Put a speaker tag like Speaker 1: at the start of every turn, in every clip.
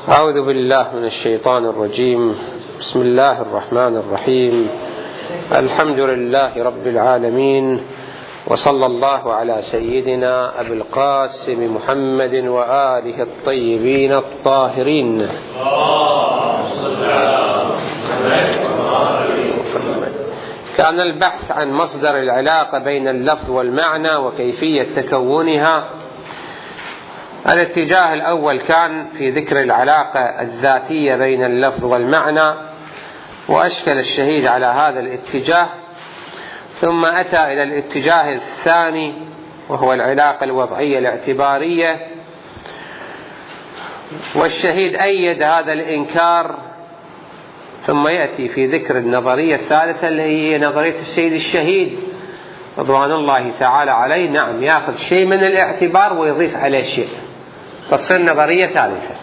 Speaker 1: أعوذ بالله من الشيطان الرجيم. بسم الله الرحمن الرحيم. الحمد لله رب العالمين، وصلى الله على سيدنا أبي القاسم محمد وآله الطيبين الطاهرين. كان البحث عن مصدر العلاقة بين اللفظ والمعنى وكيفية تكونها. الاتجاه الأول كان في ذكر العلاقة الذاتية بين اللفظ والمعنى، وأشكل الشهيد على هذا الاتجاه، ثم أتى إلى الاتجاه الثاني وهو العلاقة الوضعية الاعتبارية، والشهيد أيد هذا الإنكار، ثم يأتي في ذكر النظرية الثالثة اللي هي نظرية السيد الشهيد رضوان الله تعالى عليه. نعم، يأخذ شيء من الاعتبار ويضيف عليه شيء، فتصير نظرية ثالثة.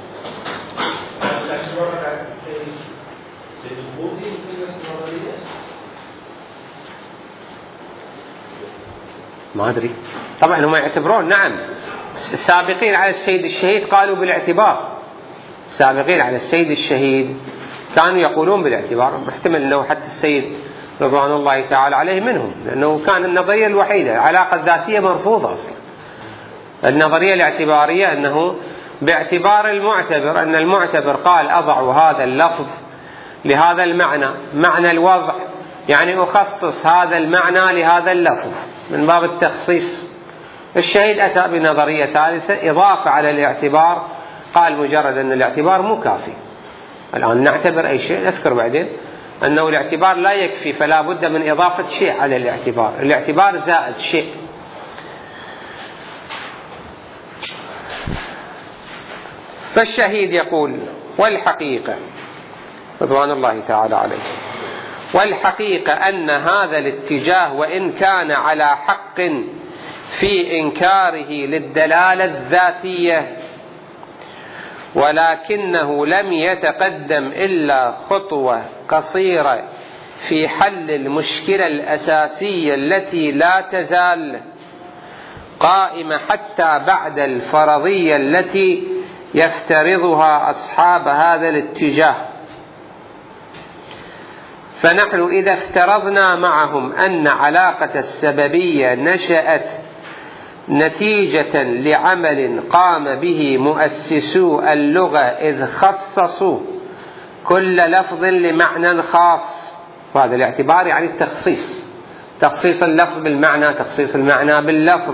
Speaker 1: ما أدري، طبعا هم يعتبرون. نعم، السابقين على السيد الشهيد قالوا بالاعتبار، السابقين على السيد الشهيد كانوا يقولون بالاعتبار. محتمل أنه حتى السيد رضوان الله تعالى عليه منهم، لأنه كان النظرية الوحيدة. العلاقة الذاتية مرفوضة أصلا. النظرية الاعتبارية أنه باعتبار المعتبر، أن المعتبر قال أضع هذا اللفظ لهذا المعنى، معنى الوضع، يعني أخصص هذا المعنى لهذا اللفظ من باب التخصيص. الشهيد أتى بنظرية ثالثة إضافة على الاعتبار، قال مجرد أن الاعتبار مو كافي. الآن نعتبر أي شيء، نذكر بعدين أنه الاعتبار لا يكفي، فلا بد من إضافة شيء على الاعتبار. الاعتبار زائد شيء. فالشهيد يقول: والحقيقة رضوان الله تعالى عليه، والحقيقة أن هذا الاتجاه وإن كان على حق في إنكاره للدلالة الذاتية، ولكنه لم يتقدم إلا خطوة قصيرة في حل المشكلة الأساسية التي لا تزال قائمة حتى بعد الفرضية التي يفترضها أصحاب هذا الاتجاه. فنحن إذا افترضنا معهم أن علاقة السببية نشأت نتيجة لعمل قام به مؤسسو اللغة إذ خصصوا كل لفظ لمعنى خاص، وهذا الاعتبار يعني التخصيص، تخصيص اللفظ بالمعنى، تخصيص المعنى باللفظ.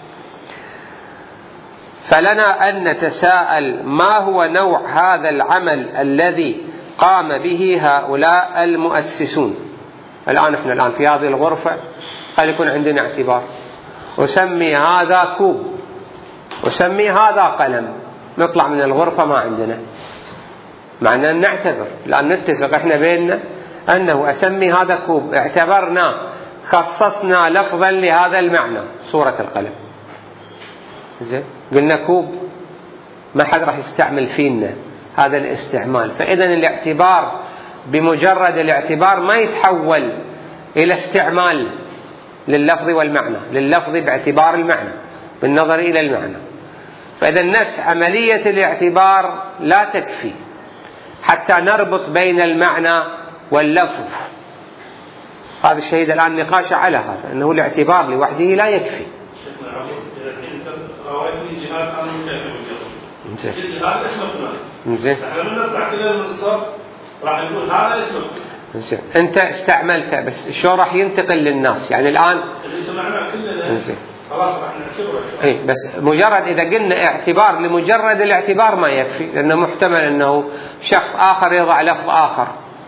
Speaker 1: فلنا أن نتساءل: ما هو نوع هذا العمل الذي قام به هؤلاء المؤسسون؟ الآن احنا في هذه الغرفة قد يكون عندنا اعتبار، وسمي هذا كوب، وسمي هذا قلم. نطلع من الغرفة ما عندنا، معنى أن نعتبر، لأن نتفق احنا بيننا أنه أسمي هذا كوب، اعتبرنا خصصنا لفظا لهذا المعنى، صورة القلم. زين، قلنا كوب، ما حد راح يستعمل فينا هذا الاستعمال. فإذا الاعتبار بمجرد الاعتبار ما يتحول إلى استعمال لللفظ والمعنى، لللفظ باعتبار المعنى بالنظر إلى المعنى. فإذا نفس عملية الاعتبار لا تكفي حتى نربط بين المعنى واللفظ. هذا الشهيد الآن نقاش على هذا، أنه الاعتبار لوحده لا يكفي. زين،
Speaker 2: راح نقول هذا اسمه.
Speaker 1: زين، أنت استعملته، بس شو راح ينتقل للناس؟ يعني الآن
Speaker 2: اللي سمعناه كلنا خلاص راح نعتبره.
Speaker 1: إيه، بس مجرد إذا قلنا اعتبار لمجرد الاعتبار ما يكفي، لأنه محتمل أنه شخص آخر يضع لفظ آخر.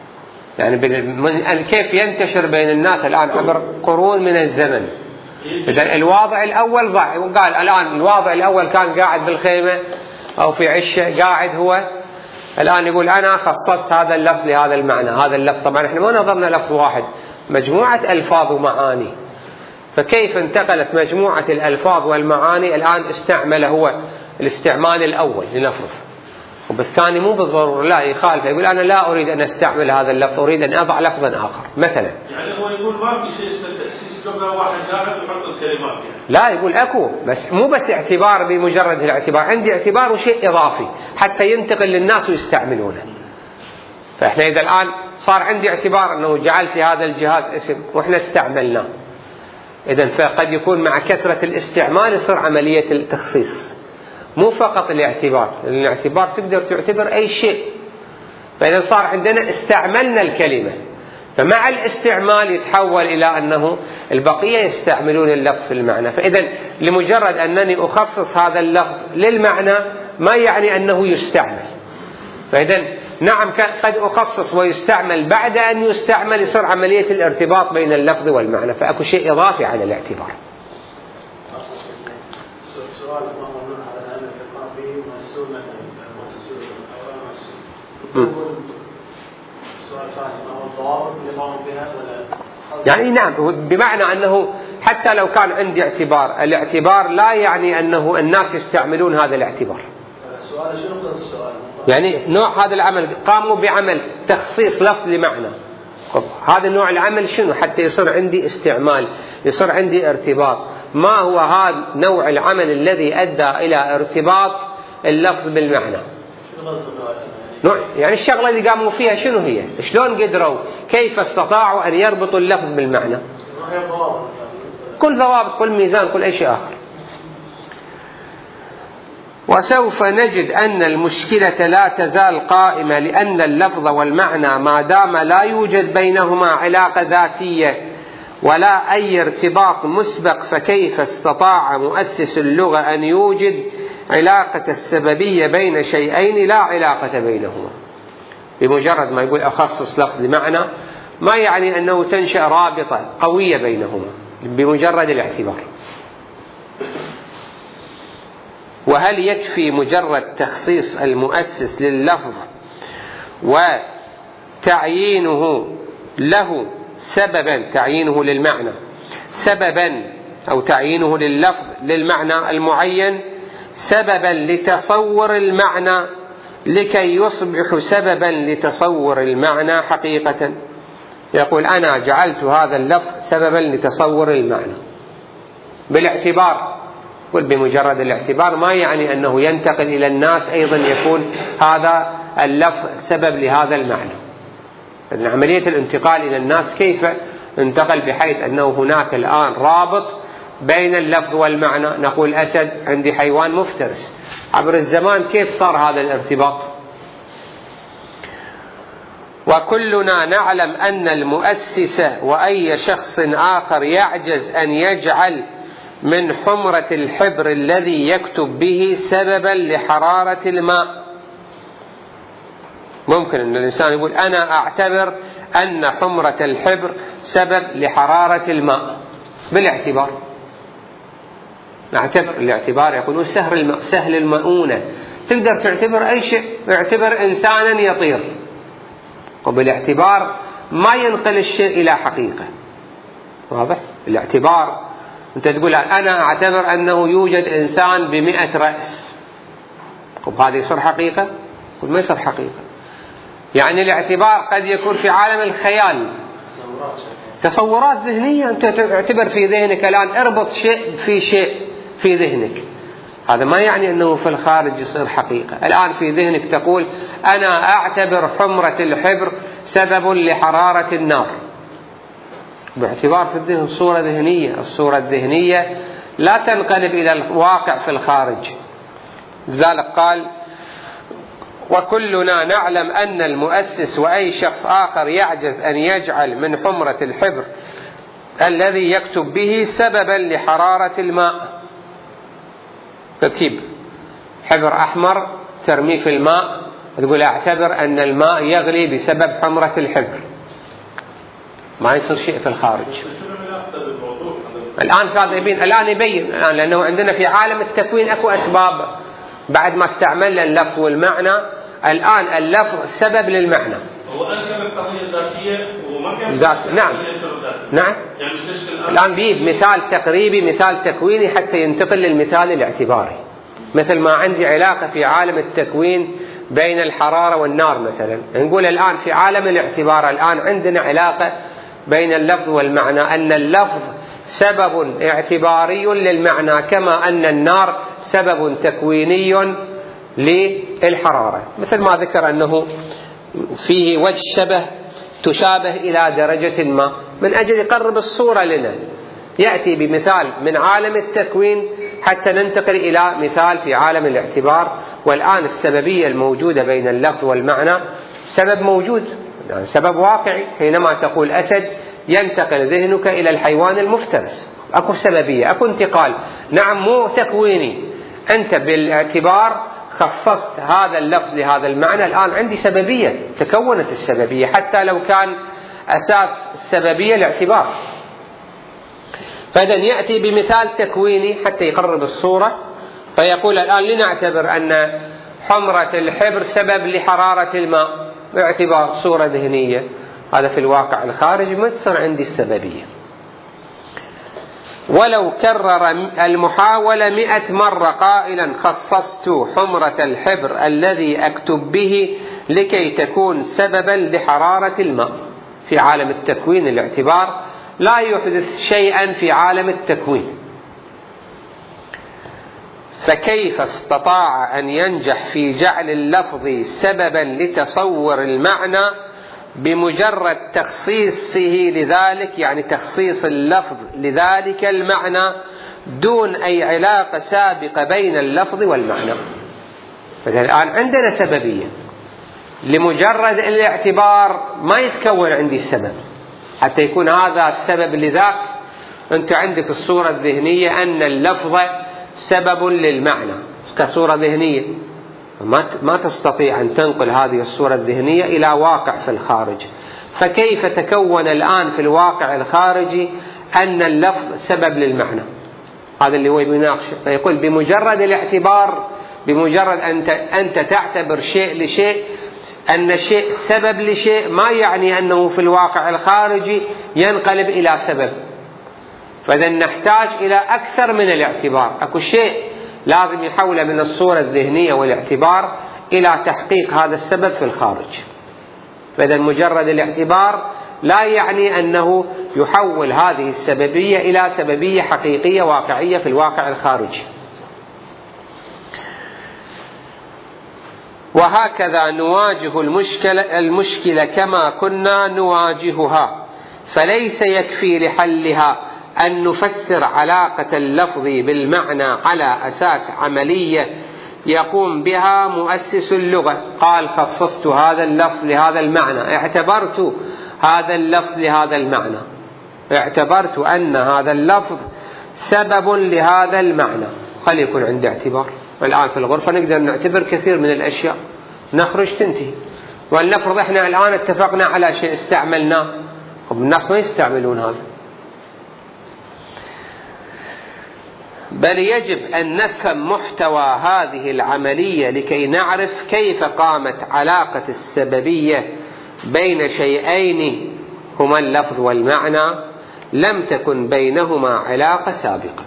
Speaker 1: يعني كيف ينتشر بين الناس الآن عبر قرون من الزمن. إذا الواضع الأول ضع، وقال الآن الواضع الأول كان قاعد بالخيمة أو في عشة قاعد هو، الآن يقول أنا خصصت هذا اللفظ لهذا المعنى، هذا اللفظ. طبعا احنا ما نظرنا لفظ واحد، مجموعة ألفاظ ومعاني. فكيف انتقلت مجموعة الألفاظ والمعاني الآن استعمل هو الاستعمال الأول لنفرض، وبالثاني مو بالضرورة لا يخالف، يقول أنا لا أريد أن أستعمل هذا اللفظ، أريد أن أضع لفظا آخر مثلا.
Speaker 2: يعني هو يقول ما في شيء اسمه تأسيس جملة واحد قاعد يحط الكلمات يعني.
Speaker 1: لا يقول أكو، بس مو بس اعتبار بمجرد الاعتبار، عندي اعتبار وشيء إضافي حتى ينتقل للناس ويستعملونه. فإحنا إذا الآن صار عندي اعتبار أنه جعلت هذا الجهاز اسم وإحنا استعملناه، إذن فقد يكون مع كثرة الاستعمال يصير عملية التخصيص، مو فقط الاعتبار، لأن الاعتبار تقدر تعتبر أي شيء. فإذا صار عندنا استعملنا الكلمة، فمع الاستعمال يتحول إلى أنه البقية يستعملون اللفظ في المعنى. فإذا لمجرد أنني أخصص هذا اللفظ للمعنى ما يعني أنه يستعمل. فإذا نعم قد أخصص ويستعمل، بعد أن يستعمل يصير عملية الارتباط بين اللفظ والمعنى، فأكو شيء إضافي على الاعتبار.
Speaker 3: سؤال ما ممنوع على أن الخطاب مؤثر مؤثر سؤال ثاني، ما هو الضوابط اللي قاموا بها ولا
Speaker 1: يعني نعم، بمعنى أنه حتى لو كان عندي اعتبار، الاعتبار لا يعني أنه الناس يستعملون هذا الاعتبار.
Speaker 3: السؤال شنو قصد السؤال؟
Speaker 1: يعني نوع هذا العمل قاموا بعمل تخصيص لفظ لمعنى، هذا النوع العمل شنو؟ حتى يصير عندي استعمال، يصير عندي ارتباط. ما هو هذا نوع العمل الذي أدى إلى ارتباط اللفظ بالمعنى؟ نوع يعني الشغلة اللي قاموا فيها شنو هي؟ شلون قدروا؟ كيف استطاعوا أن يربطوا اللفظ بالمعنى؟ كل ضوابط، كل ميزان، كل أي شيء آخر. وسوف نجد أن المشكلة لا تزال قائمة، لأن اللفظ والمعنى ما دام لا يوجد بينهما علاقة ذاتية ولا أي ارتباط مسبق، فكيف استطاع مؤسس اللغة أن يوجد علاقة السببية بين شيئين لا علاقة بينهما؟ بمجرد ما يقول أخصص لفظ لمعنى ما يعني أنه تنشأ رابطة قوية بينهما بمجرد الاعتبار. وهل يكفي مجرد تخصيص المؤسس لللفظ وتعيينه له سببا، تعيينه للمعنى سببا، أو تعيينه لللفظ للمعنى المعين سببا لتصور المعنى لكي يصبح سببا لتصور المعنى حقيقة؟ يقول أنا جعلت هذا اللفظ سببا لتصور المعنى بالاعتبار. قل بمجرد الاعتبار ما يعني أنه ينتقل إلى الناس أيضا يكون هذا اللفظ سبب لهذا المعنى. لأن عملية الانتقال إلى الناس كيف انتقل بحيث أنه هناك الآن رابط بين اللفظ والمعنى. نقول أسد عندي حيوان مفترس، عبر الزمان كيف صار هذا الارتباط؟ وكلنا نعلم أن المؤسس وأي شخص آخر يعجز أن يجعل من حمرة الحبر الذي يكتب به سببا لحرارة الماء. ممكن أن الإنسان يقول أنا أعتبر أن حمرة الحبر سبب لحرارة الماء بالاعتبار. نعتبر الاعتبار، يقولون سهل المؤونة، تقدر تعتبر أي شيء، اعتبر إنسانا يطير، وبالاعتبار ما ينقل الشيء إلى حقيقة. واضح؟ الاعتبار أنت تقول أنا أعتبر أنه يوجد إنسان ب100 رأس، وهذا يصير حقيقة؟ ما يصير حقيقة. يعني الاعتبار قد يكون في عالم الخيال، تصورات ذهنية، أنت تعتبر في ذهنك الآن، اربط شيء في ذهنك، هذا ما يعني أنه في الخارج يصير حقيقة. الآن في ذهنك تقول أنا أعتبر حمرة الحبر سبب لحرارة النار، باعتبار في الذهن صورة ذهنية. الصورة الذهنية لا تنقلب إلى الواقع في الخارج. لذلك قال وكلنا نعلم أن المؤسس وأي شخص آخر يعجز أن يجعل من حمرة الحبر الذي يكتب به سببا لحرارة الماء. تكتب حبر أحمر ترميه في الماء تقول أعتبر أن الماء يغلي بسبب حمرة الحبر، ما يصير شيء في الخارج. الآن الآن يبين الآن، لأنه عندنا في عالم التكوين أكو أسباب. بعد ما استعملنا اللفظ والمعنى، الآن اللفظ سبب للمعنى.
Speaker 2: هو أنكر القضية الذاتية وما كان
Speaker 1: نعم نعم. يعني الآن بيجيب مثال تقريبي، مثال تكويني، حتى ينتقل للمثال الاعتباري. مثل ما عندي علاقة في عالم التكوين بين الحرارة والنار مثلا، نقول الآن في عالم الاعتبار الآن عندنا علاقة بين اللفظ والمعنى، أن اللفظ سبب اعتباري للمعنى كما أن النار سبب تكويني للحرارة، مثل ما ذكر أنه فيه وجه شبه تشابه إلى درجة ما، من أجل يقرب الصورة لنا يأتي بمثال من عالم التكوين حتى ننتقل إلى مثال في عالم الاعتبار. والآن السببية الموجودة بين اللفظ والمعنى سبب موجود، يعني سبب واقعي. حينما تقول أسد ينتقل ذهنك إلى الحيوان المفترس، أكو سببية، أكو انتقال، نعم مو تكويني. أنت بالاعتبار خصصت هذا اللفظ لهذا المعنى، الآن عندي سببية، تكونت السببية حتى لو كان أساس السببية الاعتبار. فإذا يأتي بمثال تكويني حتى يقرب الصورة، فيقول الآن لنعتبر أن حمرة الحبر سبب لحرارة الماء باعتبار صورة ذهنية، هذا في الواقع الخارجي ما تصير عندي السببية. ولو كرر المحاولة 100 مرة قائلا خصصت حمرة الحبر الذي أكتب به لكي تكون سببا لحرارة الماء، في عالم التكوين الاعتبار لا يحدث شيئا في عالم التكوين، فكيف استطاع أن ينجح في جعل اللفظ سببا لتصور المعنى بمجرد تخصيصه لذلك، يعني تخصيص اللفظ لذلك المعنى دون أي علاقة سابقة بين اللفظ والمعنى. فالآن عندنا سببية، لمجرد الاعتبار ما يتكون عندي السبب حتى يكون هذا السبب لذاك. أنت عندك الصورة الذهنية أن اللفظ سبب للمعنى كصورة ذهنية، ما تستطيع أن تنقل هذه الصورة الذهنية إلى واقع في الخارج، فكيف تكون الآن في الواقع الخارجي أن اللفظ سبب للمعنى؟ هذا اللي هو يناقشه. فيقول بمجرد الاعتبار، بمجرد أنت تعتبر شيء لشيء أن شيء سبب لشيء، ما يعني أنه في الواقع الخارجي ينقلب إلى سبب. فإذا نحتاج إلى أكثر من الاعتبار، أكو شيء لازم يحول من الصورة الذهنية والاعتبار إلى تحقيق هذا السبب في الخارج. فإذا مجرد الاعتبار لا يعني أنه يحول هذه السببية إلى سببية حقيقية واقعية في الواقع الخارجي. وهكذا نواجه المشكلة كما كنا نواجهها، فليس يكفي لحلها أن نفسر علاقة اللفظ بالمعنى على أساس عملية يقوم بها مؤسس اللغة، قال خصصت هذا اللفظ لهذا المعنى، اعتبرت هذا اللفظ لهذا المعنى، اعتبرت أن هذا اللفظ سبب لهذا المعنى، خلي يكون عندي اعتبار. والآن في الغرفة نقدر نعتبر كثير من الأشياء، نخرج تنتهي. ولنفرض احنا الآن اتفقنا على شيء استعملناه، الناس ما يستعملون هذا، بل يجب أن نفهم محتوى هذه العملية لكي نعرف كيف قامت علاقة السببية بين شيئين هما اللفظ والمعنى لم تكن بينهما علاقة سابقة.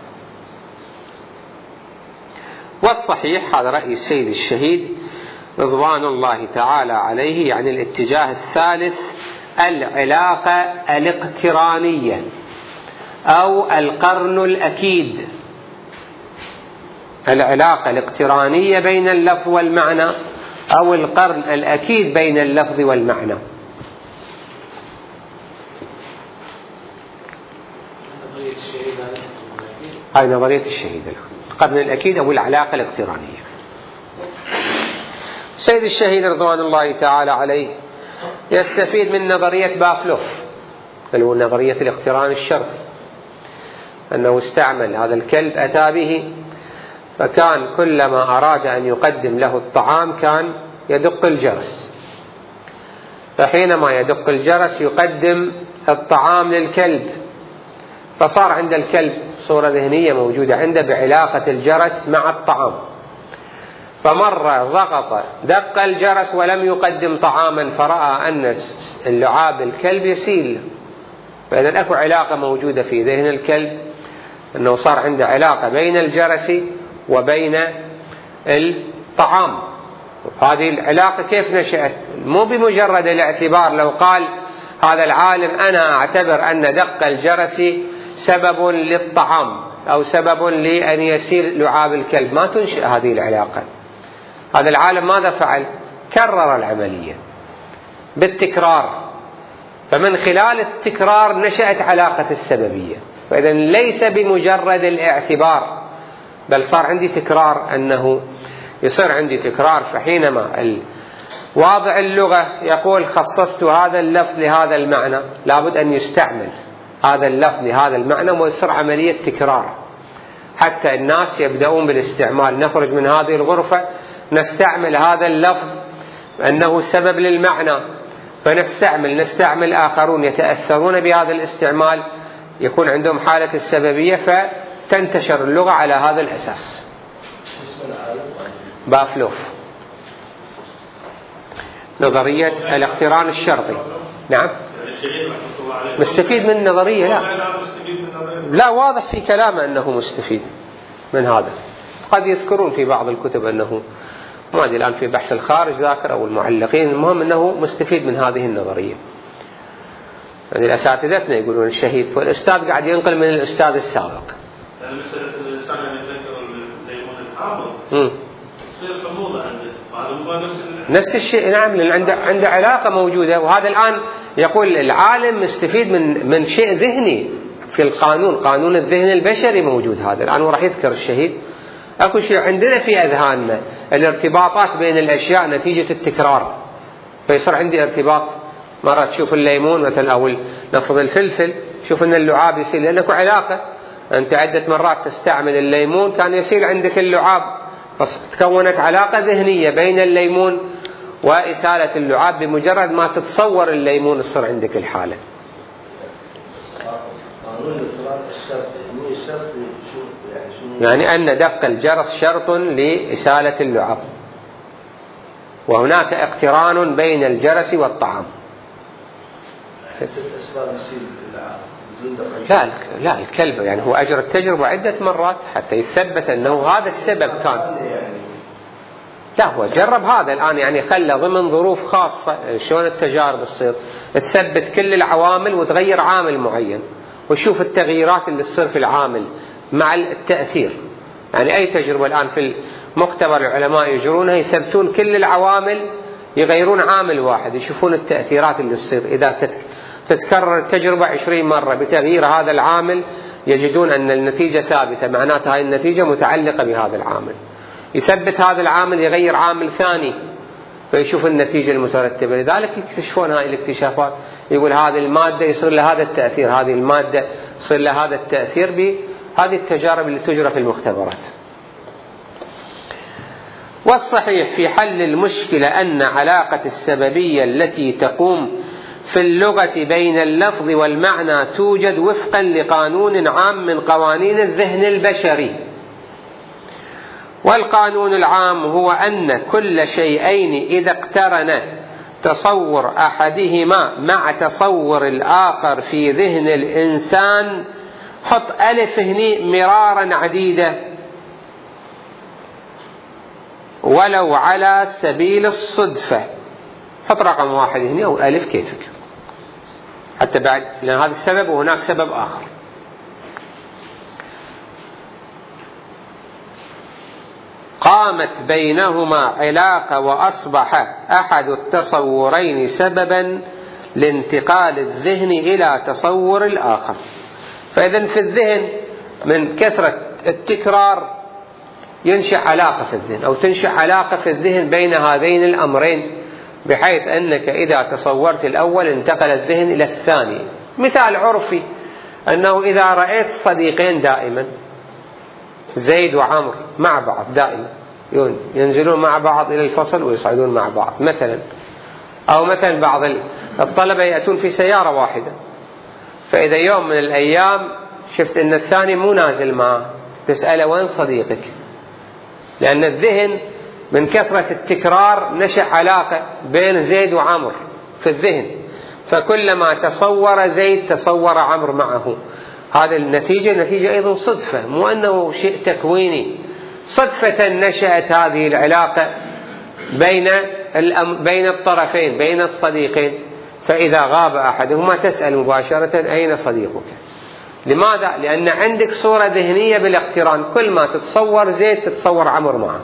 Speaker 1: والصحيح هذا رأي السيد الشهيد رضوان الله تعالى عليه، يعني الاتجاه الثالث العلاقة الاقترانية أو القرن الأكيد، العلاقة الاقترانية بين اللفظ والمعنى أو القرن الأكيد بين اللفظ والمعنى. هاي نظرية الشهيد، القرن الأكيد أو العلاقة الاقترانية. سيد الشهيد رضوان الله تعالى عليه يستفيد من نظرية بافلوف، اللي هو نظرية الاقتران الشرطي، أنه استعمل هذا الكلب أتى به، فكان كلما أراد أن يقدم له الطعام كان يدق الجرس، فحينما يدق الجرس يقدم الطعام للكلب، فصار عند الكلب صورة ذهنية موجودة عنده بعلاقة الجرس مع الطعام، فمرة ضغط دق الجرس ولم يقدم طعاما، فرأى أن اللعاب الكلب يسيل، فإذا أكو علاقة موجودة في ذهن الكلب، أنه صار عنده علاقة بين الجرس وبين الطعام، هذه العلاقة كيف نشأت؟ مو بمجرد الاعتبار. لو قال هذا العالم أنا أعتبر أن دق الجرس سبب للطعام أو سبب لأن يسير لعاب الكلب، ما تنشئ هذه العلاقة. هذا العالم ماذا فعل؟ كرر العملية بالتكرار، فمن خلال التكرار نشأت علاقة السببية. فإذا ليس بمجرد الاعتبار، بل صار عندي تكرار، أنه يصير عندي تكرار. فحينما واضع اللغة يقول خصصت هذا اللفظ لهذا المعنى، لابد أن يستعمل هذا اللفظ لهذا المعنى ويصير عملية تكرار حتى الناس يبدأون بالاستعمال. نخرج من هذه الغرفة نستعمل هذا اللفظ أنه سبب للمعنى، نستعمل آخرون يتأثرون بهذا الاستعمال، يكون عندهم حالة السببية، فتنتشر اللغة على هذا الأساس. بافلوف، نظرية الاقتران الشرطي. نعم، مستفيد من النظرية؟ لا، واضح في كلامه أنه مستفيد من هذا. قد يذكرون في بعض الكتب أنه، ما أدري الآن في بحث الخارج ذاكر أو المعلقين، المهم أنه مستفيد من هذه النظرية. يعني الأساتذتنا يقولون الشهيد، والأستاذ قاعد ينقل من الأستاذ السابق.
Speaker 2: يعني مسألة الإنسان يتذكر الليمون الحامض تصير حموضة عنده،
Speaker 1: نفس الشيء. نعم، لأن عنده علاقة موجودة. وهذا الآن يقول العالم مستفيد من شيء ذهني في القانون، قانون الذهن البشري موجود. هذا الآن وراح يذكر الشهيد. أكو شيء عندنا في أذهاننا، الارتباطات بين الأشياء نتيجة التكرار، فيصير عندي ارتباط. مرة تشوف الليمون مثلا أو نفرض الفلفل، شوف أن اللعاب يصير لأنك علاقة. أنت عدة مرات تستعمل الليمون كان يصير عندك اللعاب، فتكونت علاقة ذهنية بين الليمون وإسالة اللعاب. بمجرد ما تتصور الليمون يصير عندك الحالة. يعني أن دق الجرس شرط لإسالة اللعاب، وهناك اقتران بين الجرس والطعام. لا الكلب يعني هو أجرى التجربة عدة مرات حتى يثبت أنه هذا السبب كان. لا، هو جرب هذا الآن، يعني خلى ضمن ظروف خاصة. شلون التجارب تصير؟ تثبت كل العوامل وتغير عامل معين، وشوف التغييرات اللي تصير في العامل مع التأثير. يعني أي تجربة الآن في المختبر العلماء يجرونها، يثبتون كل العوامل، يغيرون عامل واحد، يشوفون التأثيرات اللي تصير. إذا تتكرر التجربة 20 مرة بتغيير هذا العامل، يجدون أن النتيجة ثابتة، معناتها هاي النتيجة متعلقة بهذا العامل. يثبت هذا العامل، يغير عامل ثاني، فيشوف النتيجة المترتبة. لذلك يكتشفون هاي الاكتشافات. يقول هذه المادة يصير لها هذا التأثير، هذه المادة يصير لها هذا التأثير، بهذه التجارب اللي تجرى في المختبرات. والصحيح في حل المشكلة أن علاقة السببية التي تقوم في اللغة بين اللفظ والمعنى توجد وفقا لقانون عام من قوانين الذهن البشري. والقانون العام هو أن كل شيئين إذا اقترن تصور أحدهما مع تصور الآخر في ذهن الإنسان، حط ألف هني مرارا عديدة ولو على سبيل الصدفة، حط رقم واحد هنا أو ألف كيفك حتى بعد، لأن هذا السبب وهناك سبب آخر. قامت بينهما علاقة وأصبح أحد التصورين سببا لانتقال الذهن إلى تصور الآخر. فإذا في الذهن من كثرة التكرار ينشأ علاقة في الذهن، أو تنشأ علاقة في الذهن بين هذين الأمرين، بحيث أنك إذا تصورت الأول انتقل الذهن إلى الثاني. مثال عرفي أنه إذا رأيت صديقين دائما، زيد وعمر مع بعض دائما، ينزلون مع بعض إلى الفصل ويصعدون مع بعض مثلا، أو مثلا بعض الطلبة يأتون في سيارة واحدة، فإذا يوم من الأيام شفت أن الثاني مو نازل معه، تسأله وين صديقك؟ لأن الذهن من كثرة التكرار نشأ علاقة بين زيد وعمر في الذهن، فكلما تصور زيد تصور عمر معه. هذا النتيجة أيضا صدفة، مو أنه شيء تكويني، صدفة نشأت هذه العلاقة بين الطرفين، بين الصديقين، فإذا غاب أحدهما تسأل مباشرة أين صديقك. لماذا؟ لأن عندك صورة ذهنية بالاقتران، كل ما تتصور زيد تتصور عمرو معه.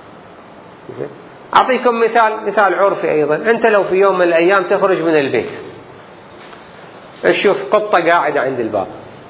Speaker 1: أعطيكم مثال عرفي أيضا. أنت لو في يوم من الأيام تخرج من البيت تشوف قطة قاعدة عند الباب،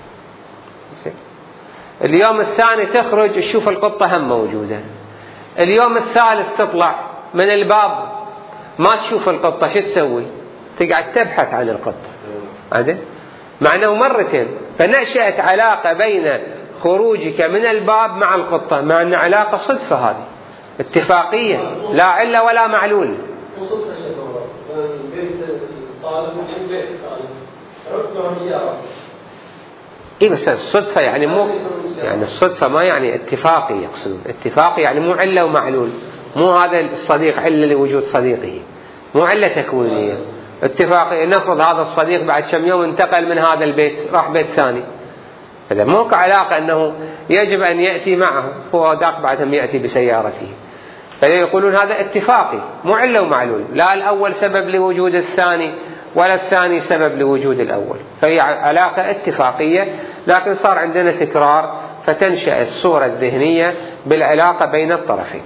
Speaker 1: اليوم الثاني تخرج تشوف القطة هم موجودة، اليوم الثالث تطلع من الباب ما تشوف القطة، شو تسوي؟ تقعد تبحث عن القطة، عدل؟ مع أنه مرتين. فنشأت علاقة بين خروجك من الباب مع القطة، مع أن علاقة صدفة، هذه اتفاقية لا علة ولا معلول.
Speaker 3: وصدفة شكرا بيت الطالب من بيت الطالب عرفنا زيارة.
Speaker 1: إيه بس الصدفة يعني مو يعني الصدفة ما يعني اتفاقي، يقصدون اتفاقي يعني مو علة ومعلول، مو هذا الصديق علة لوجود صديقه، مو علة تكوينية. اتفاقي نفرض هذا الصديق بعد كم يوم انتقل من هذا البيت راح بيت ثاني، هذا مو كعلاقة أنه يجب أن يأتي معه، هو ذاك بعدهم يأتي بسيارته. فيقولون هذا اتفاقي مو علة ومعلول، لا الأول سبب لوجود الثاني ولا الثاني سبب لوجود الأول، فهي علاقة اتفاقية، لكن صار عندنا تكرار فتنشأ الصورة الذهنية بالعلاقة بين الطرفين.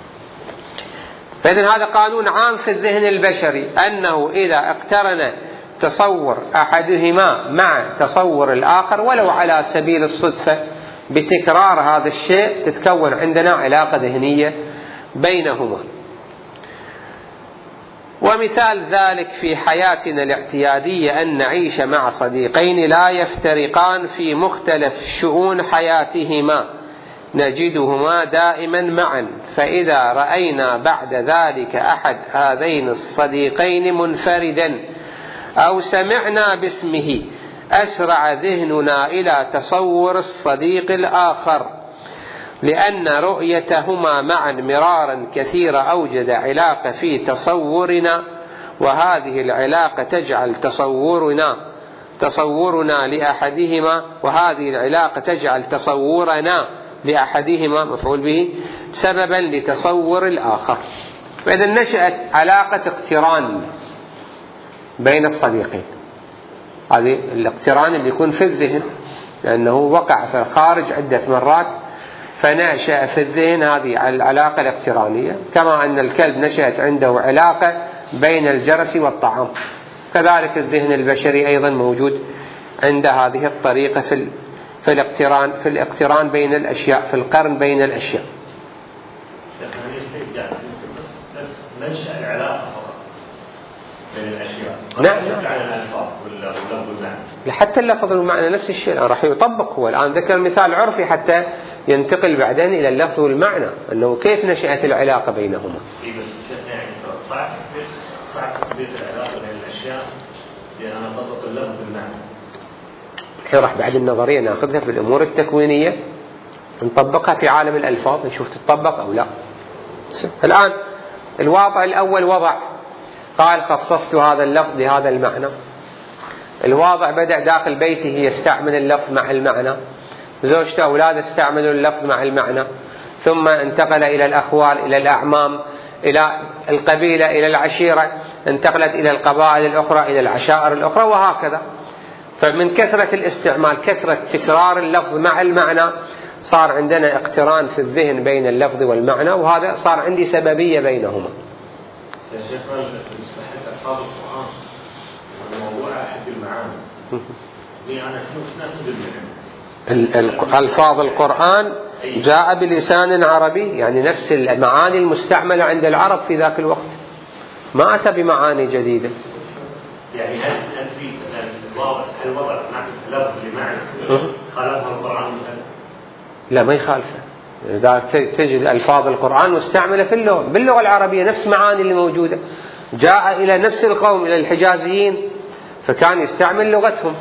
Speaker 1: فإذن هذا قانون عام في الذهن البشري، أنه إذا اقترن تصور أحدهما مع تصور الآخر ولو على سبيل الصدفة بتكرار هذا الشيء تتكون عندنا علاقة ذهنية بينهما. ومثال ذلك في حياتنا الاعتيادية أن نعيش مع صديقين لا يفترقان في مختلف شؤون حياتهما، نجدهما دائما معا، فإذا رأينا بعد ذلك أحد هذين الصديقين منفردا أو سمعنا باسمه أسرع ذهننا إلى تصور الصديق الآخر، لأن رؤيتهما معا مرارا كثيرا أوجد علاقة في تصورنا، وهذه العلاقة تجعل تصورنا لأحدهما، وهذه العلاقة تجعل تصورنا لأحدهما مفعول به سببا لتصور الآخر. فإذا نشأت علاقة اقتران بين الصديقين، هذه الاقتران اللي يكون في الذهن لأنه وقع في الخارج عدة مرات، فنشأ في الذهن هذه العلاقة الاقترانية، كما أن الكلب نشأت عنده علاقة بين الجرس والطعام، كذلك الذهن البشري أيضا موجود عند هذه الطريقة في الاقتران بين الأشياء، في القرن بين الأشياء.
Speaker 2: بس منشأ العلاقة فقط بين الأشياء،
Speaker 1: نعم،
Speaker 2: على الألفاظ واللفظ والمعنى،
Speaker 1: حتى اللفظ والمعنى نفس الشيء الآن راح يطبق. هو الآن ذكر مثال عرفي حتى ينتقل بعدين إلى اللفظ والمعنى، أنه كيف نشأت العلاقة بينهما.
Speaker 2: بس يعني صعب تثبيت العلاقة بين الأشياء لأن أنا أطبق اللفظ والمعنى.
Speaker 1: راح بعد النظرية ناخذها في الأمور التكوينية نطبقها في عالم الألفاظ نشوف تطبق أو لا. الآن الواقع الأول وضع، قال خصصت هذا اللفظ لهذا المعنى. الواضع بدأ داخل بيته يستعمل اللفظ مع المعنى، زوجته أولاده استعملوا اللفظ مع المعنى، ثم انتقل إلى الأخوال، إلى الأعمام، إلى القبيلة، إلى العشيرة، انتقلت إلى القبائل الأخرى، إلى العشائر الأخرى، وهكذا. فمن كثرة الاستعمال، كثرة تكرار اللفظ مع المعنى، صار عندنا اقتران في الذهن بين اللفظ والمعنى، وهذا صار عندي سببية بينهما.
Speaker 2: يا شيخ مستحيل ألفاظ القرآن الموضوع أحد المعاني، أنا شنو نستدل منه؟
Speaker 1: ألفاظ القرآن جاء بلسان عربي، يعني نفس المعاني المستعملة عند العرب في ذاك الوقت، ما أتى بمعاني جديدة.
Speaker 2: يعني هل في الوضع مع لفظ لمعنى خالفها القرآن؟
Speaker 1: لا ما يخالفه، إذا تجد ألفاظ القرآن مستعملة في اللغة باللغة العربية نفس معاني اللي موجودة، جاء إلى نفس القوم، إلى الحجازيين، فكان يستعمل لغتهم.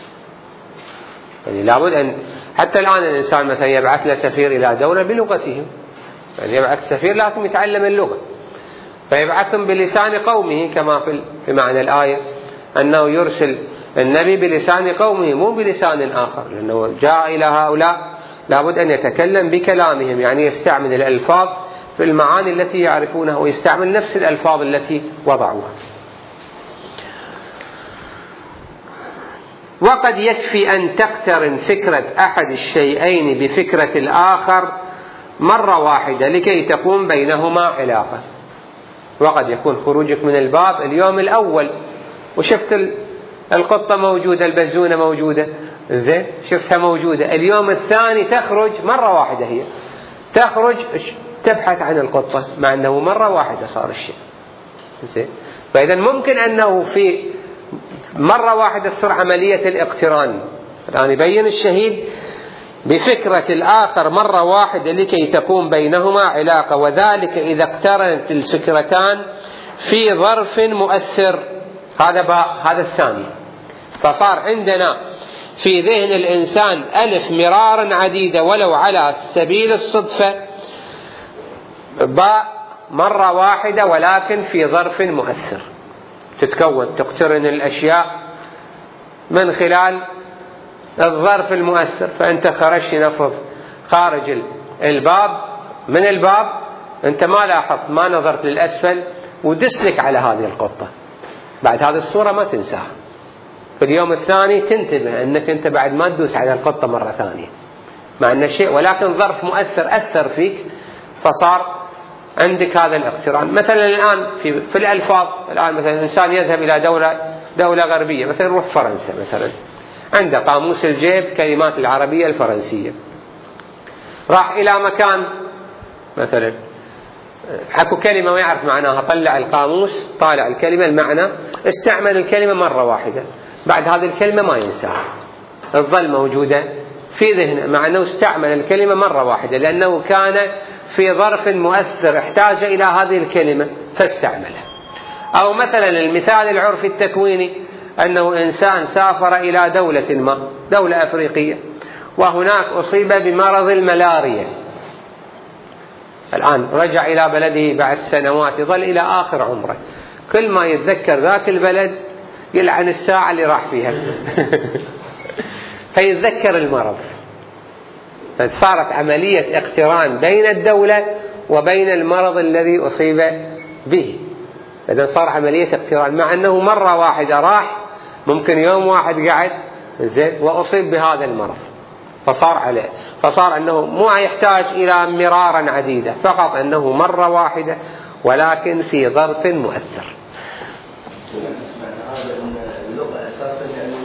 Speaker 1: يعني لابد أن حتى الآن الإنسان مثلا يبعث له سفير إلى دولة بلغتهم، يعني يبعث سفير لازم يتعلم اللغة، فيبعثهم بلسان قومه، كما في معنى الآية أنه يرسل النبي بلسان قومه مو بلسان آخر، لأنه جاء إلى هؤلاء لابد أن يتكلم بكلامهم، يعني يستعمل الألفاظ في المعاني التي يعرفونها ويستعمل نفس الألفاظ التي وضعوها. وقد يكفي أن تقترن فكرة أحد الشيئين بفكرة الآخر مرة واحدة لكي تقوم بينهما علاقة. وقد يكون خروجك من الباب اليوم الأول وشفت القطة موجودة، البزونة موجودة، زين، شفتها موجودة. اليوم الثاني تخرج مرة واحدة، هي تخرج تبحث عن القطة، مع أنه مرة واحدة صار الشيء، زين. فإذا ممكن أنه في مرة واحدة تصير عملية الاقتران. الآن يبين الشهيد بفكرة الآخر مرة واحدة لكي تقوم بينهما علاقة، وذلك إذا اقترنت الفكرتان في ظرف مؤثر. هذا الثاني. فصار عندنا في ذهن الإنسان ألف مرارا عديدة ولو على سبيل الصدفة، باء مرة واحدة ولكن في ظرف مؤثر. تقترن الأشياء من خلال الظرف المؤثر. فأنت خرجت نفرض خارج الباب، من الباب أنت ما لاحظت، ما نظرت للأسفل ودسلك على هذه القطة. بعد هذه الصورة ما تنساها. في اليوم الثاني تنتبه أنك أنت بعد ما تدوس على القطة مرة ثانية، مع أن شيء ولكن ظرف مؤثر أثر فيك، فصار عندك هذا الاقتران. مثلا الآن في الألفاظ، الآن مثلا إنسان يذهب إلى دولة غربية، مثلا يروح فرنسا، مثلا عنده قاموس الجيب كلمات العربية الفرنسية، راح إلى مكان مثلا حكوا كلمة ما يعرف معناها، طلع القاموس طالع الكلمة المعنى، استعمل الكلمة مرة واحدة، بعد هذه الكلمة ما ينساها، تظل موجودة في ذهنه، مع أنه استعمل الكلمة مرة واحدة لأنه كان في ظرف مؤثر احتاج إلى هذه الكلمة فاستعملها. أو مثلا المثال العرفي التكويني، أنه إنسان سافر إلى دولة ما، دولة أفريقية، وهناك أصيب بمرض الملاريا. الآن رجع إلى بلده بعد سنوات، يظل إلى آخر عمره كل ما يتذكر ذاك البلد يلعن الساعة اللي راح فيها فيتذكر المرض. فصارت عملية اقتران بين الدولة وبين المرض الذي أصيب به. إذا صار عملية اقتران، مع أنه مرة واحدة راح، ممكن يوم واحد قعد زين وأصيب بهذا المرض، فصار أنه مو يحتاج إلى مرارا عديدة، فقط أنه مرة واحدة ولكن في ظرف مؤثر.
Speaker 4: اللغة أساسا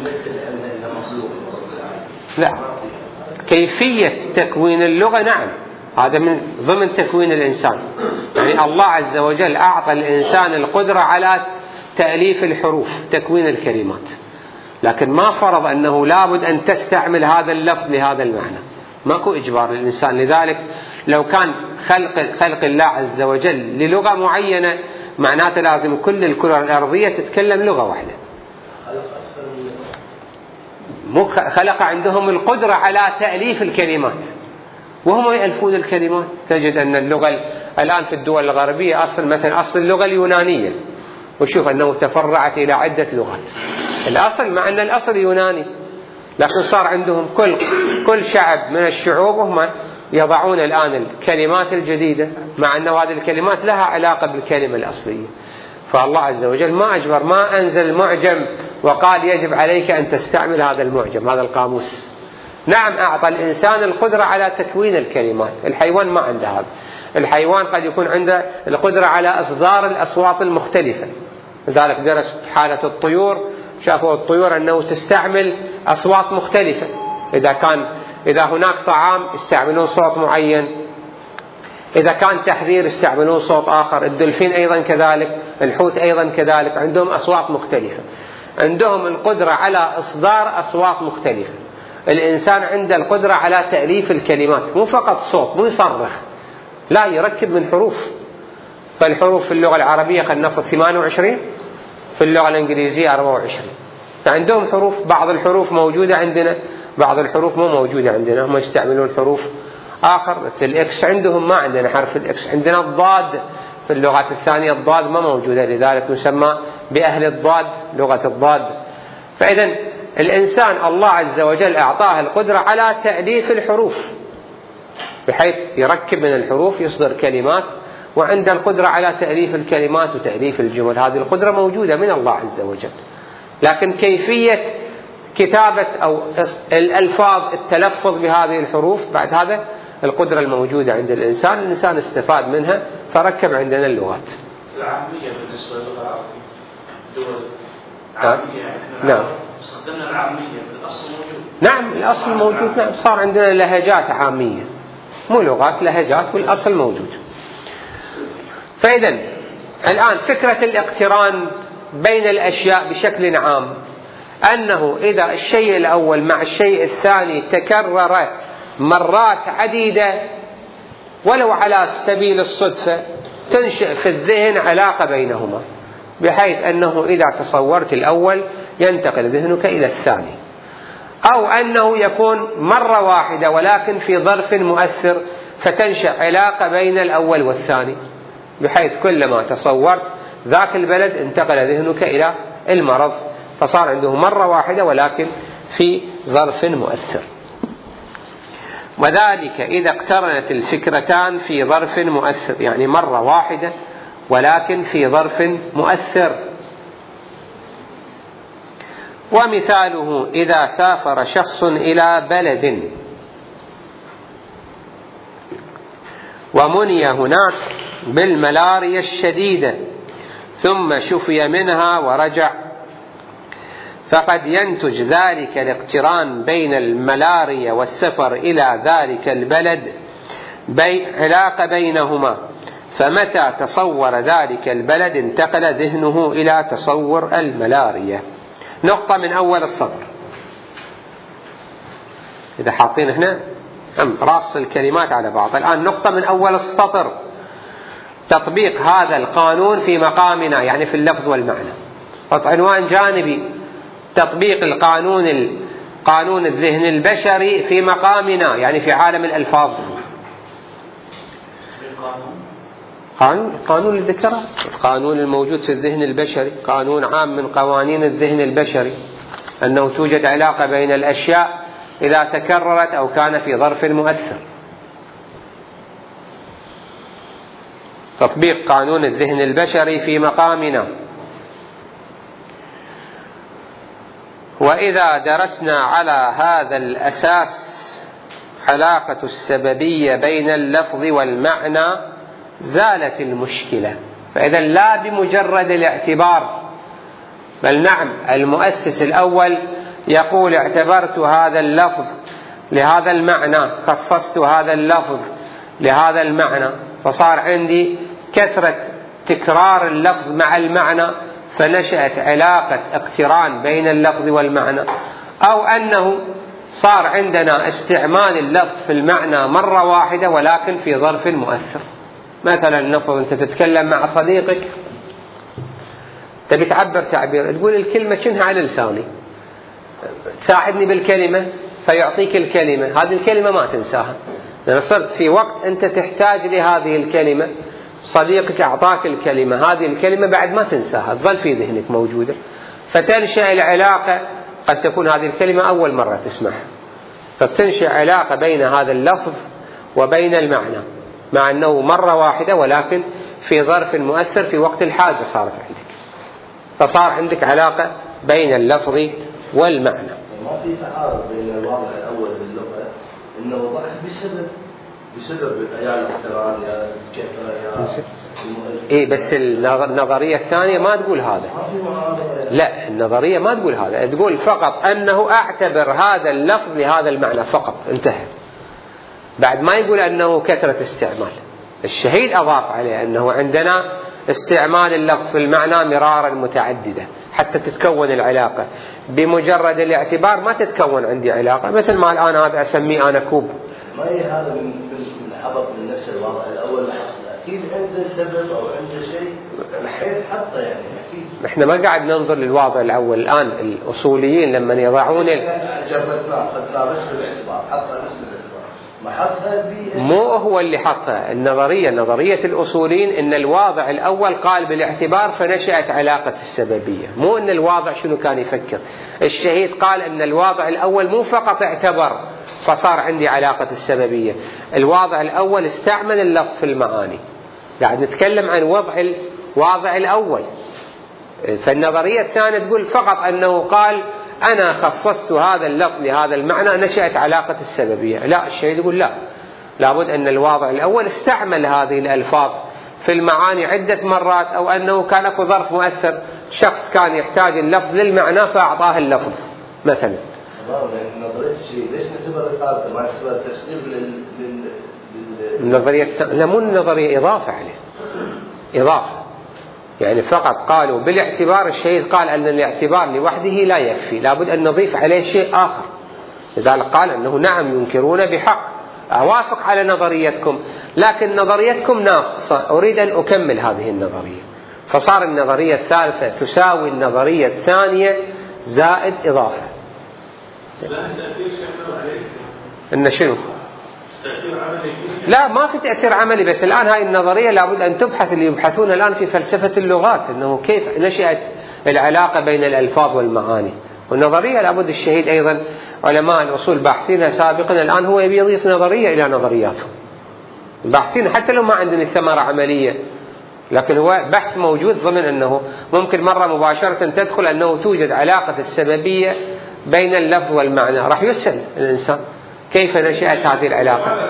Speaker 1: لا، كيفية تكوين اللغة نعم، هذا من ضمن تكوين الإنسان. يعني الله عز وجل أعطى الإنسان القدرة على تأليف الحروف، تكوين الكلمات، لكن ما فرض أنه لابد أن تستعمل هذا اللفظ لهذا المعنى، ماكو إجبار للإنسان. لذلك لو كان خلق الله عز وجل للغة معينة، معناته لازم كل الكرة الأرضية تتكلم لغة واحدة. مو خلق عندهم القدرة على تأليف الكلمات وهم يألفون الكلمات. تجد أن اللغة الآن في الدول الغربية أصل اللغة اليونانية، وشوف أنه تفرعت إلى عدة لغات. الأصل مع أن الأصل يوناني، لكن صار عندهم كل شعب من الشعوب هم يضعون الآن الكلمات الجديدة، مع أن هذه الكلمات لها علاقة بالكلمة الأصلية. فالله عز وجل ما أجبر، ما أنزل المعجم وقال يجب عليك أن تستعمل هذا المعجم، هذا القاموس. نعم أعطى الإنسان القدرة على تكوين الكلمات، الحيوان ما عنده هذا. الحيوان قد يكون عنده القدرة على إصدار الأصوات المختلفة، لذلك درس حالة الطيور، شافوا الطيور أنه تستعمل أصوات مختلفة. إذا هناك طعام يستعملون صوت معين، إذا كان تحذير يستعملون صوت آخر. الدلفين أيضا كذلك، الحوت أيضا كذلك، عندهم أصوات مختلفة، عندهم القدرة على إصدار أصوات مختلفة. الإنسان عنده القدرة على تأليف الكلمات، مو فقط صوت، مو يصرخ، لا، يركب من حروف. فالحروف في اللغة العربية قد نفرض 28، في اللغة الإنجليزية 24. فعندهم حروف، بعض الحروف موجودة عندنا، بعض الحروف مو موجودة عندنا، هم يستعملون حروف آخر. مثل الإكس عندهم ما عندنا حرف الإكس، عندنا الضاد في اللغات الثانية، الضاد ما موجودة، لذلك نسمى بأهل الضاد، لغة الضاد. فإذا الإنسان الله عز وجل أعطاه القدرة على تأليف الحروف، بحيث يركب من الحروف يصدر كلمات وعنده القدرة على تأليف الكلمات وتأليف الجمل، هذه القدرة موجودة من الله عز وجل، لكن كيفية كتابة أو الألفاظ التلفظ بهذه الحروف بعد هذا القدرة الموجودة عند الإنسان استفاد منها فركب عندنا اللغات.
Speaker 2: العامية بالنسبة للغة العربية دول عامية،
Speaker 1: نعم
Speaker 2: استخدمنا العامية بالأصل موجود.
Speaker 1: نعم الأصل موجود، نعم صار عندنا لهجات عامية مو لغات، لهجات والأصل موجود. فإذا الآن فكرة الاقتران بين الأشياء بشكل عام أنه إذا الشيء الأول مع الشيء الثاني تكرر مرات عديدة ولو على سبيل الصدفة تنشئ في الذهن علاقة بينهما، بحيث أنه إذا تصورت الأول ينتقل ذهنك إلى الثاني، أو أنه يكون مرة واحدة ولكن في ظرف مؤثر فتنشأ علاقة بين الأول والثاني، بحيث كلما تصورت ذاك البلد انتقل ذهنك إلى المرض، فصار عنده مرة واحدة ولكن في ظرف مؤثر. وذلك إذا اقترنت الفكرتان في ظرف مؤثر، يعني مرة واحدة ولكن في ظرف مؤثر. ومثاله إذا سافر شخص إلى بلد ومني هناك بالملاريا الشديدة ثم شفي منها ورجع، فقد ينتج ذلك الاقتران بين الملاريا والسفر إلى ذلك البلد علاقة بينهما، فمتى تصور ذلك البلد انتقل ذهنه إلى تصور الملاريا. نقطة من أول السطر، إذا حاطين هنا راس الكلمات على بعض. الآن نقطة من أول السطر، تطبيق هذا القانون في مقامنا يعني في اللفظ والمعنى. عنوان جانبي تطبيق قانون الذهن البشري في مقامنا يعني في عالم الألفاظ. قانون اللي ذكره القانون الموجود في الذهن البشري، قانون عام من قوانين الذهن البشري، أنه توجد علاقة بين الأشياء إذا تكررت أو كان في ظرف مؤثر. تطبيق قانون الذهن البشري في مقامنا. وإذا درسنا على هذا الأساس علاقة السببية بين اللفظ والمعنى زالت المشكلة. فإذا لا بمجرد الاعتبار، بل نعم المؤسس الأول يقول اعتبرت هذا اللفظ لهذا المعنى، خصصت هذا اللفظ لهذا المعنى، فصار عندي كثرة تكرار اللفظ مع المعنى فنشأت علاقة اقتران بين اللفظ والمعنى، أو أنه صار عندنا استعمال اللفظ في المعنى مرة واحدة ولكن في ظرف مؤثر. مثلا نفرض أنت تتكلم مع صديقك تبي تعبر تعبير، تقول الكلمة شنها على لساني، تساعدني بالكلمة فيعطيك الكلمة، هذه الكلمة ما تنساها، لأن صرت في وقت أنت تحتاج لهذه الكلمة صديقك أعطاك الكلمة، هذه الكلمة بعد ما تنساها تظل في ذهنك موجودة، فتنشأ العلاقة. قد تكون هذه الكلمة أول مرة تسمعها، فتنشأ علاقة بين هذا اللفظ وبين المعنى، مع أنه مرة واحدة ولكن في ظرف مؤثر في وقت الحاجة صارت عندك، فصار عندك علاقة بين اللفظ والمعنى.
Speaker 4: ما في تعارض بين الوضع الأول باللغة إنه وضع بسبب يا الاقتران يا الكثرة يا
Speaker 1: بس النظرية الثانية ما تقول هذا. لا، النظرية ما تقول هذا، تقول فقط أنه أعتبر هذا اللفظ لهذا المعنى فقط، انتهى. بعد ما يقول أنه كثرة استعمال. الشهيد أضاف عليه أنه عندنا استعمال اللفظ في المعنى مرارا متعددة حتى تتكون العلاقة. بمجرد الاعتبار ما تتكون عندي علاقة، مثل ما الآن هذا أسميه أنا كوب.
Speaker 4: ما هي هذا من حبط من نفس الوضع الأول، أكيد عنده سبب أو عنده شيء الحين حطه يعني أكيد.
Speaker 1: نحن ما قاعد ننظر للوضع الأول. الآن الأصوليين لما يضعون
Speaker 4: جربتنا حطنا بس بالاعتبار، حطها بس بالاعتبار، ما حطها
Speaker 1: مو هو اللي حطها. نظرية الأصوليين إن الواضع الأول قال بالاعتبار فنشأت علاقة السببية، مو إن الواضع شنو كان يفكر. الشهيد قال إن الواضع الأول مو فقط اعتبر فصار عندي علاقة السببية، الواضع الأول استعمل اللفظ في المعاني، قاعد نتكلم عن الوضع الأول. فالنظرية الثانية تقول فقط أنه قال أنا خصصت هذا اللفظ لهذا المعنى نشأت علاقة السببية. لا، الشهيد يقول لا، لابد أن الواضع الأول استعمل هذه الألفاظ في المعاني عدة مرات، أو أنه كان أكو ظرف مؤثر، شخص كان يحتاج اللفظ للمعنى فأعطاه اللفظ مثلا.
Speaker 4: نظرية الشيء ليش نعتبر إقالة ما نعتبر تفسير
Speaker 1: النظرية لا، مو النظرية، إضافة عليه، إضافة يعني فقط قالوا بالاعتبار. الشهيد قال أن الاعتبار لوحده لا يكفي، لابد أن نضيف عليه شيء آخر. لذلك قال أنه نعم ينكرون بحق، أوافق على نظريتكم، لكن نظريتكم ناقصة، أريد أن أكمل هذه النظرية. فصار النظرية الثالثة تساوي النظرية الثانية زائد إضافة. إن شنو؟ لا، ما في تأثير عملي، بس الآن هاي النظرية لابد أن تبحث، اللي يبحثون الآن في فلسفة اللغات أنه كيف نشأت العلاقة بين الألفاظ والمعاني. والنظرية لابد الشهيد أيضا علماء الأصول باحثين سابقا، الآن هو يبي يضيف نظرية إلى نظرياتهم، باحثين حتى لو ما عندنا ثمرة عملية، لكن هو بحث موجود ضمن أنه ممكن مرة مباشرة تدخل أنه توجد علاقة السببية بين اللفظ والمعنى. راح يسأل الإنسان كيف نشأت هذه العلاقة،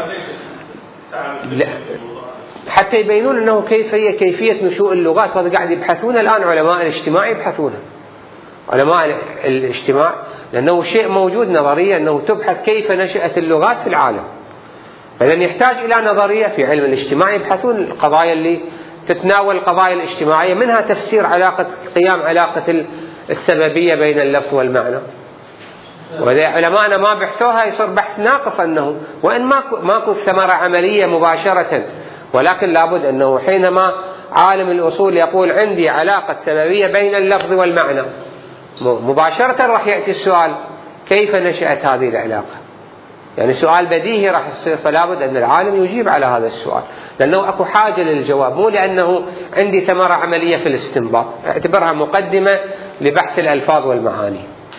Speaker 1: لا حتى يبينون أنه كيف هي كيفية نشوء اللغات. وهذا قاعد يبحثون الآن علماء الاجتماع، يبحثونه علماء الاجتماع، لأنه شيء موجود نظرية أنه تبحث كيف نشأت اللغات في العالم. فإذن يحتاج إلى نظرية في علم الاجتماع، يبحثون القضايا اللي تتناول القضايا الاجتماعية، منها تفسير قيام علاقة السببية بين اللفظ والمعنى. وإذا علماءنا ما بحثوها يصير بحث ناقص، أنه وإن ماكو ثمرة عملية مباشرة، ولكن لابد أنه حينما عالم الأصول يقول عندي علاقة سببية بين اللفظ والمعنى، مباشرة راح يأتي السؤال كيف نشأت هذه العلاقة، يعني سؤال بديهي راح يصير. فلابد أن العالم يجيب على هذا السؤال، لأنه أكو حاجة للجواب، مو لأنه عندي ثمرة عملية في الاستنباط. اعتبرها مقدمة لبحث الألفاظ والمعاني.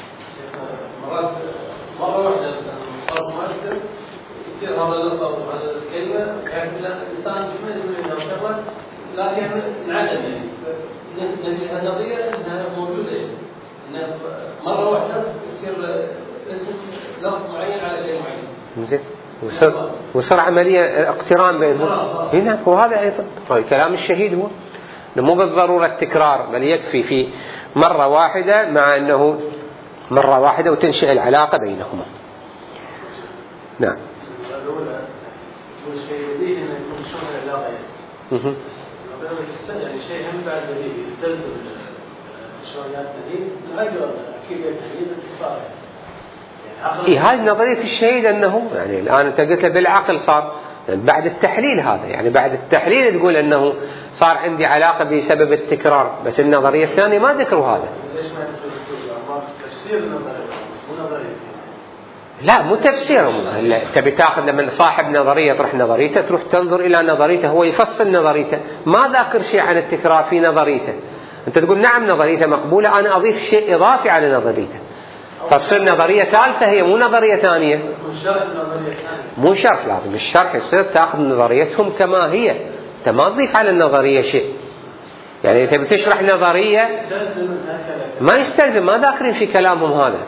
Speaker 3: مرة واحدة صار مؤثر يصير هذا اللفظ وهذا الكلمة، يعني الإنسان مش مسؤول إنه شغله، لكن انعدم يعني نتيجة النظرية إنها موجودة، إنها مرة واحدة يصير اسم لفظ معين على شيء معين.
Speaker 1: زين، وصار عملية اقتران بينهم. هنا وهذا أيضا كلام الشهيد هو مو بالضرورة التكرار، بل يكفي في مرة واحدة، مع أنه مرة واحدة وتنشئ العلاقة بينهما. نعم.
Speaker 3: يعني شيء هم بعد بديهي يستلزم شويات بديهي، الأجر أكيد التحليل الكفاية.
Speaker 1: هذه نظرية الشهيد أنه يعني الآن أنت قلت بالعقل صار بعد التحليل، هذا يعني بعد التحليل تقول أنه صار عندي علاقة بسبب التكرار، بس النظرية الثانية ما ذكروا هذا.
Speaker 3: تفسير النظرية مو نظرية.
Speaker 1: لا مو تفسيره، تبي تاخذ لما صاحب نظرية يطرح نظريته تروح تنظر إلى نظريته، هو يفصل نظريته، ما ذاكر شيء عن التكرار في نظريته. أنت تقول نعم نظريته مقبولة، أنا أضيف شيء إضافي على نظريته، فتصير نظرية ثالثة هي مو نظرية ثانية. مو شرط لازم الشرح يصير تأخذ نظريتهم كما هي، أنت ما تضيف على النظرية شيء. يعني أنت بتشرح نظرية ما يستلزم، ما ذاكرين في كلامهم هذا.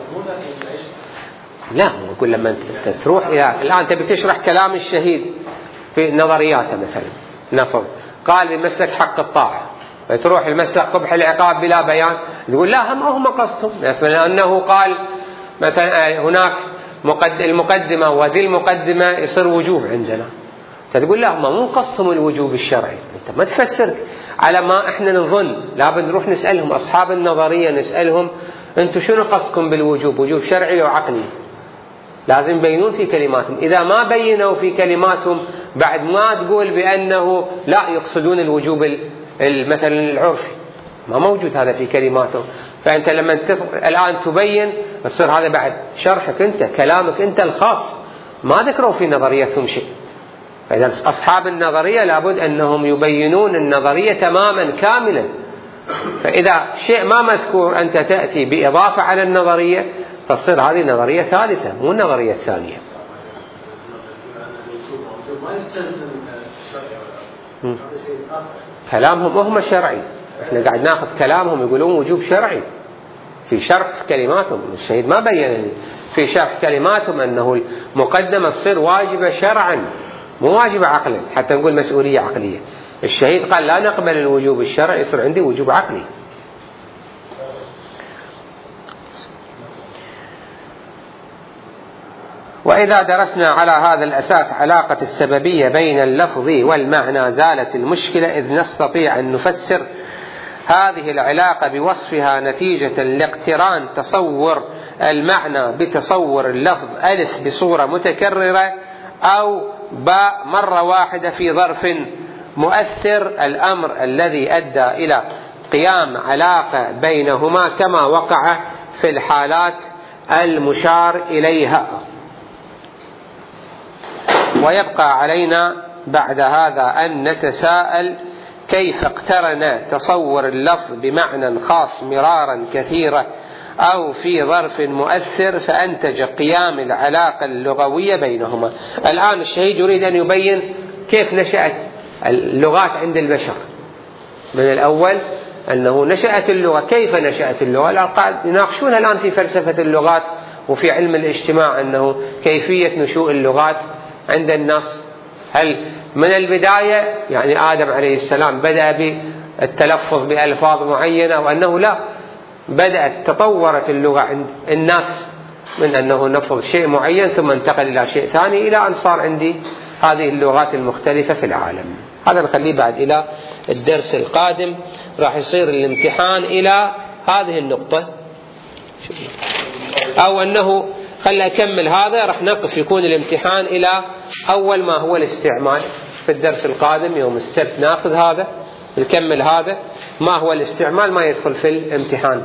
Speaker 1: لا نقول لما أنت تروح إلى الآن أنت بتشرح كلام الشهيد في نظرياته، مثلا نفرض قال بمسلك حق الطاعة، فتروح المسلك قبح العقاب بلا بيان، تقول لا هم قصدهم، مثلا أنه قال مثلا هناك المقدمة وذي المقدمة يصير وجوب عندنا، تقول لا هم مو قصدهم الوجوب الشرعي. أنت ما تفسر على ما إحنا نظن، لابد نروح نسألهم أصحاب النظرية، نسألهم أنتم شنو قصدكم بالوجوب، وجوب شرعي أو عقلي؟ لازم يبينون في كلماتهم. إذا ما بينوا في كلماتهم بعد ما تقول بأنه لا يقصدون الوجوب مثلا العرفي، ما موجود هذا في كلماتهم. فأنت لما الآن تبين تصير هذا بعد شرحك أنت، كلامك أنت الخاص، ما ذكروا في نظريتهم شيء. فإذا أصحاب النظرية لابد أنهم يبينون النظرية تماما كاملا. فإذا شيء ما مذكور أنت تأتي بإضافة على النظرية، فتصير هذه نظرية ثالثة مو النظرية الثانية. كلامهم هم شرعي، احنا قاعد ناخذ كلامهم يقولون وجوب شرعي في شرح كلماتهم. الشهيد ما بين في شرح كلماتهم أنه المقدمة تصير واجبة شرعا مو واجبة عقلا حتى نقول مسؤولية عقلية. الشهيد قال لا نقبل الوجوب الشرعي، يصير عندي وجوب عقلي. وإذا درسنا على هذا الأساس علاقة السببية بين اللفظ والمعنى زالت المشكلة، إذ نستطيع أن نفسر هذه العلاقة بوصفها نتيجة لاقتران تصور المعنى بتصور اللفظ ألف بصورة متكررة أو باء مرة واحدة في ظرف مؤثر، الأمر الذي أدى إلى قيام علاقة بينهما كما وقع في الحالات المشار إليها. ويبقى علينا بعد هذا أن نتساءل كيف اقترن تصور اللفظ بمعنى خاص مرارا كثيرا أو في ظرف مؤثر فأنتج قيام العلاقة اللغوية بينهما. الآن الشهيد يريد أن يبين كيف نشأت اللغات عند البشر. من الأول أنه نشأت اللغة، كيف نشأت اللغة؟ يناقشون الآن في فلسفة اللغات وفي علم الاجتماع أنه كيفية نشوء اللغات عند الناس. هل من البداية يعني آدم عليه السلام بدأ بالتلفظ بألفاظ معينة، وأنه لا، بدأت تطورت اللغة عند الناس من أنه نفذ شيء معين ثم انتقل إلى شيء ثاني إلى أن صار عندي هذه اللغات المختلفة في العالم. هذا نخليه بعد إلى الدرس القادم، راح يصير الامتحان إلى هذه النقطة، أو أنه خلنا أكمل هذا راح نقف يكون الامتحان إلى أول ما هو الاستعمال. في الدرس القادم يوم السبت ناخذ هذا نكمل هذا ما هو الاستعمال ما يدخل في الامتحان،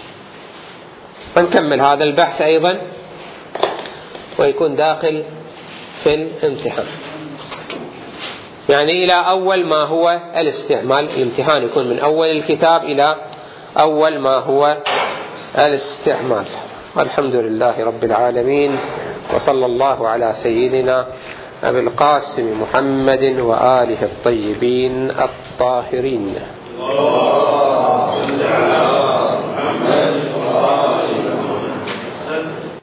Speaker 1: ونكمل هذا البحث أيضا ويكون داخل في الامتحان. يعني إلى أول ما هو الاستعمال، الامتحان يكون من أول الكتاب إلى أول ما هو الاستعمال. والحمد لله رب العالمين، وصلى الله على سيدنا أبي القاسم محمد وآله الطيبين الطاهرين.